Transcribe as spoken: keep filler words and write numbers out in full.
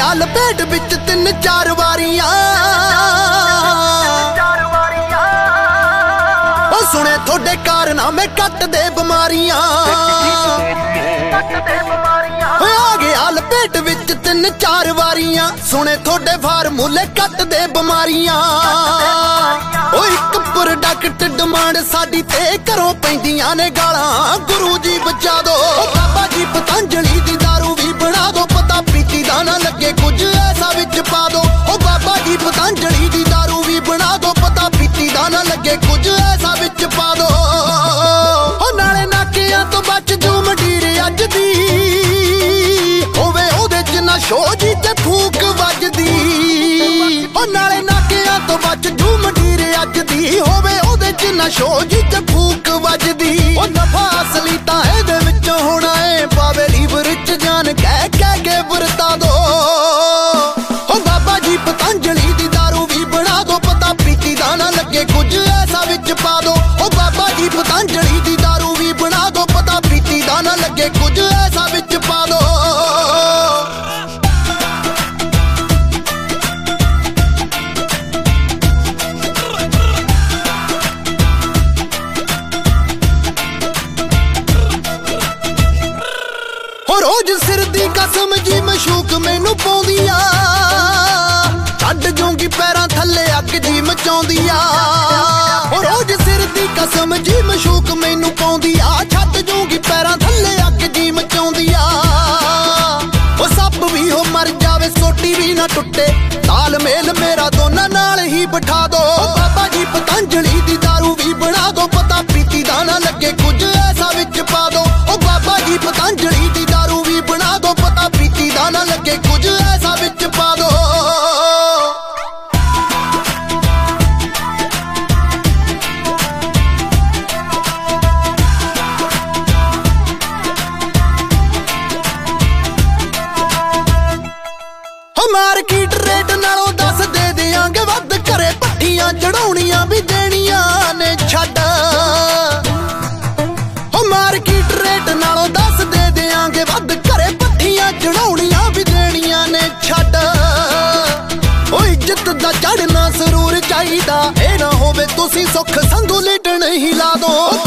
ਗਿਆ ਲਪੇਟ ਵਿੱਚ ਤਿੰਨ ਚਾਰ ਵਾਰੀਆਂ। ਉਹ ਸੁਣੇ ਤੁਹਾਡੇ ਕਾਰਨਾਮੇ ਕੱਟ ਦੇ ਬਿਮਾਰੀਆਂ। ਆ ਗਿਆ ਲਪੇਟ ਵਿੱਚ ਤਿੰਨ ਚਾਰ ਵਾਰੀਆਂ। ਸੁਣੇ ਤੁਹਾਡੇ ਫਾਰਮੂਲੇ ਕੱਟ ਦੇ ਬਿਮਾਰੀਆਂ। ਉਹ ਇੱਕ ਪ੍ਰੋਡਕਟ ਡਿਮਾਂਡ ਸਾਡੀ ਤੇ ਘਰੋਂ ਪੈਂਦੀਆਂ ਨੇ ਗਾਲਾਂ। ਗੁਰੂ ਜੀ ਬਚਾ ਦੋ ਬਾਬਾ ਜੀ ਪਤੰਜਲੀ ਦੀ ਦਾਰੂ ਵੀ ਬਣਾ ਦੋ। ਪਤਾ ਪੀਤੀ ਦਾ ਨਾ ਲੱਗੇ ਕੁਝ ਐਸਾ ਵਿੱਚ ਪਾ ਦੋ। ਉਹ ਬਾਬਾ ਜੀ ਪਤੰਜਲੀ ਦੀ ਦਾਰੂ ਵੀ ਬਣਾ ਦੋ। ਪਤਾ ਪੀਤੀ ਦਾ ਨਾ ਲੱਗੇ ਕੁਝ ਐਸਾ ਵਿੱਚ ਪਾ ਦੋ। ਉਹ ਨਾਲੇ ਨਾਕਿਆਂ ਤੋਂ ਬਚ ਜੂ ਮੰਡੀਰ ਅੱਜ ਦੀ ਹੋਵੇ ਉਹਦੇ ਚ ਨਾ ਸ਼ੋ ਜੀ ਤੇ ਫੂਕ ਵੱਜਦੀ। ਉਹ ਨਾਲੇ ਨਾਕਿਆਂ ਤੋਂ ਬਚ ਜੂ ਮੰਡੀਰ ਅੱਜ ਦੀ ਹੋਵੇ ਉਹਦੇ ਚ ਨਾ ਸ਼ੋ ਜੀ ਤੇ ਫੂਕ ਵੱਜਦੀ। ਉਹ ਨਫਾ ਅਸਲੀ ਤਾਂ ਇਹਦੇ ਵਿੱਚ ਹੋਣਾ ਏ ਪਾਵੇ ਲੀਵਰ ਚ ਜਾਨ ਕਹਿ ਕਹਿ ਕੇ ਵਰਤਾ ਦੋ। ਉਹ ਬਾਬਾ ਜੀ ਪਤੰਜਲੀ ਦੀ ਦਾਰੂ ਵੀ ਬਣਾ ਦੋ। ਪਤਾ ਪੀਤੀ ਦਾ ਨਾ ਲੱਗੇ ਕੁਝ ਐਸਾ ਵਿੱਚ ਪਾ ਦੋ। ਉਹ ਬਾਬਾ ਜੀ ਪਤੰਜਲੀ ਦੀ ਦਾਰੂ ਵੀ ਬਣਾ ਦੋ। ਪਤਾ ਪੀਤੀ ਦਾ ਨਾ ਲੱਗੇ ਕੁਝ ਐਸਾ ਵਿੱਚ ਪਾ ਦੋ। ਰੋਜ਼ ਸਿਰ ਦੀ ਕਸਮ ਜੀ ਮਸ਼ੂਕ ਮੈਨੂੰ ਪਾਉਂਦੀ ਆ। ਛੱਡ ਜੂੰਗੀ ਪੈਰਾਂ ਥੱਲੇ ਅੱਗ ਜੀ ਮਚਾਉਂਦੀ ਆ। ਰੋਜ਼ ਸਿਰ ਦੀ ਕਸਮ ਜੀ ਮਸ਼ੂਕ ਮੈਨੂੰ ਪਾਉਂਦੀ ਆ। ਛੱਡ ਜੂੰਗੀ ਪੈਰਾਂ ਥੱਲੇ ਅੱਗ ਜੀ ਮਚਾਉਂਦੀ ਆ। ਉਹ ਸੱਪ ਵੀ ਹੋ ਮਰ ਜਾਵੇ ਸੋਟੀ ਵੀ ਨਾ ਟੁੱਟੇ। ਤਾਲਮੇਲ ਮੇਰਾ ਦੋਨਾਂ ਨਾਲ ਹੀ ਬਿਠਾ ਦੋ। ਬਾਬਾ ਜੀ ਪਤੰਜਲੀ ਦੀ ਦਾਰੂ ਵੀ ਬਣਾ ਦੋ। ਪਤਾ ਪੀਤੀ ਦਾ ਨਾ ਲੱਗੇ ਕੁਝ ਐਸਾ ਵਿੱਚ ਪਾ ਦੋ। ਉਹ ਬਾਬਾ ਜੀ ਪਤੰਜਲੀ ਦੀ ਦਾਰੂ ਵੀ ਬਣਾ ਦੋ। ਪਤਾ ਪੀਤੀ ਦਾ ਨਾ ਲੱਗੇ ਕੁਝ ਐਸਾ ਵਿੱਚ ਪਾ ਦੋ। ਮਾਰਕੀਟ ਰੇਟ ਨਾਲੋਂ ਦੱਸ ਦੇ ਦਿਆਂਗੇ ਵੱਧ। ਘਰੇ ਭੱਠੀਆਂ ਚੜਾਉਣੀਆਂ ਵੀ ਦੇਣੀਆਂ ਨੇ ਛੱਡ। ਹੋ ਮਾਰਕੀਟ ਰੇਟ ਨਾਲੋਂ ਦੱਸ ਦੇ ਦਿਆਂਗੇ ਵੱਧ। ਘਰੇ ਭੱਠੀਆਂ ਚੜਾਉਣੀਆਂ ਵੀ ਦੇਣੀਆਂ ਨੇ ਛੱਡ। ਉਹ ਇੱਜ਼ਤ ਦਾ ਚੜਨਾ ਜ਼ਰੂਰ ਚਾਹੀਦਾ। ਇਹ ਨਾ ਹੋਵੇ ਤੁਸੀਂ ਸੁੱਖ ਸੰਧੂ ਲਿਟਣ ਹੀ ਲਾ ਦੋ।